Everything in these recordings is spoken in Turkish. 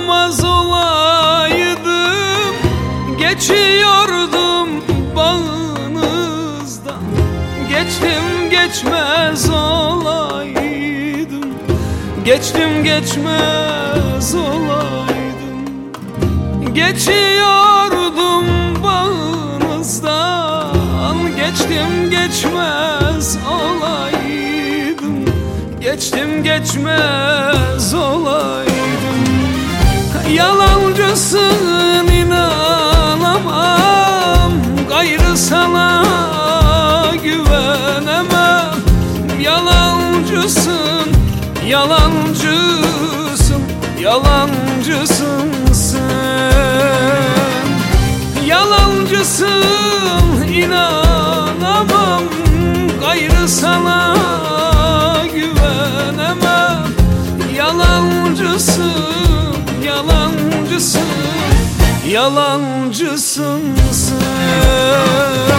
Sormaz olaydım, geçiyordum bağınızdan. Geçtim geçmez olaydım, geçtim geçmez olaydım. Geçiyordum bağınızdan, geçtim geçmez olaydım, geçtim geçmez olaydım. Yalancısın, inanamam, gayrı sana güvenemem. Yalancısın, yalancısın, yalancısın sen. Yalancısın, inanamam, gayrı sana güvenemem. Yalancısın, yalancısın, yalancısın sen.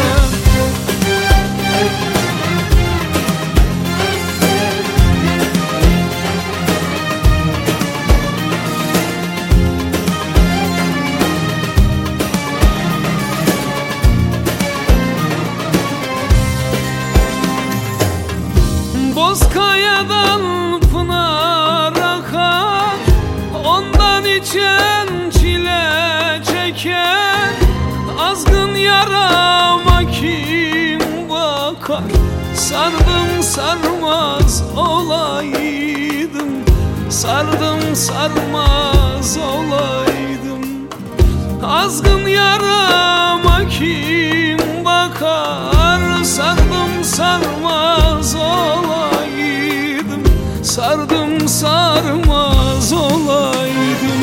Bozkaya'dan pınar akar, ondan içen çile çeker. Azgın yarama kim bakar? Sardım sarmaz olaydım, sardım sarmaz olaydım. Azgın yarama kim bakar? Sardım sarmaz olaydım, sardım sarmaz olaydım.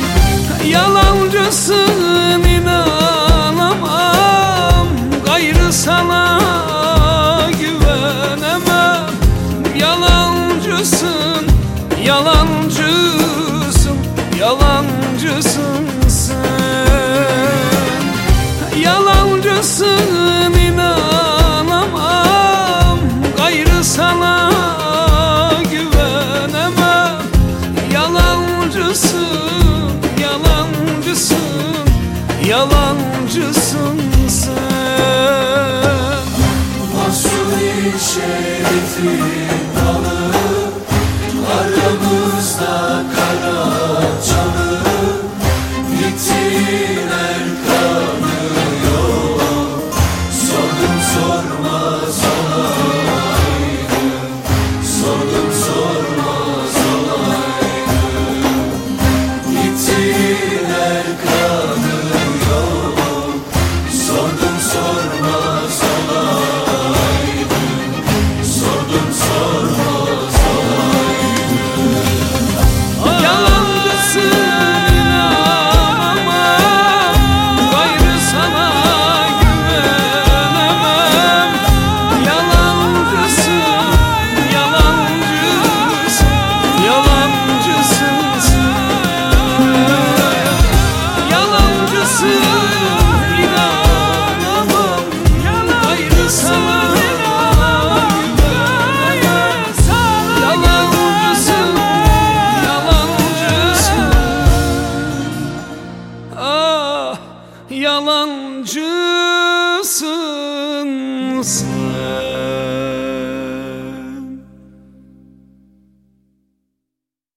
Yalancısın, inanamam, gayrı sana güvenemem. Yalancısın, yalancısın, yalancısın sen. Yalancısın, inanamam, gayrı sana güvenemem. Yalancısın, yalancısın, yalancısın sen. Mahsur-i Şerif'in dalı, aramızda kara çalı. Gittiler kanıyor, sordum sormaz olaydım, sordum sormaz olaydım. Gittiler kanıyor, sordum sormaz olaydım, sordum sormaz olaydım. Yalancısın, yalancısın.